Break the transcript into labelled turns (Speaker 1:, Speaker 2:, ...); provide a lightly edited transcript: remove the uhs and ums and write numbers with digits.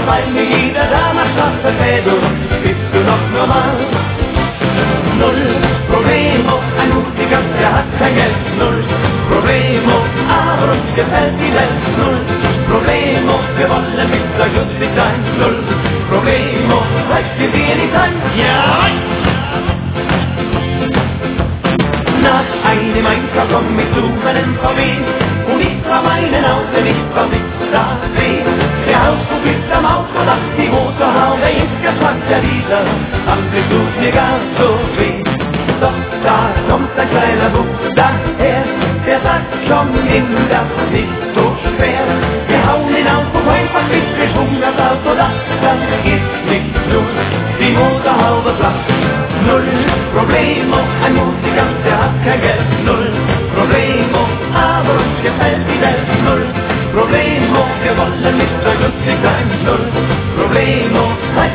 Speaker 1: weil mir jeder danach fragt, Vertretung, bist du noch normal? Null Problemo, ein Musiker, der hat kein Geld. Null Problemo, aber uns gefällt die Welt. Null Problemo, wir wollen mit euch lustig sein. Null Problemo, reicht wir nicht ein. Ja! Nach einem Einkauf komm ich zu meinem VW und ich trau meinen Auto nicht, was ich da seh. Der Auspuff ist am Auto, dass die Motorhaube ist geschwackt, der Diesel, andere tut mir gar so weh. Doch da kommt ein kleiner Bub daher, der sagt, komm in das nicht so schwer. Wir hauen ihn auf und einfach bis wir Schwung das Auto, das ist nicht nur die Motorhaube flach. Null Problemo, ein Musiker, der hat kein Geld. Null Problemo, aber uns gefällt die Welt. Null Problemo, wir wollen mit euch lustig sein. Null Problemo,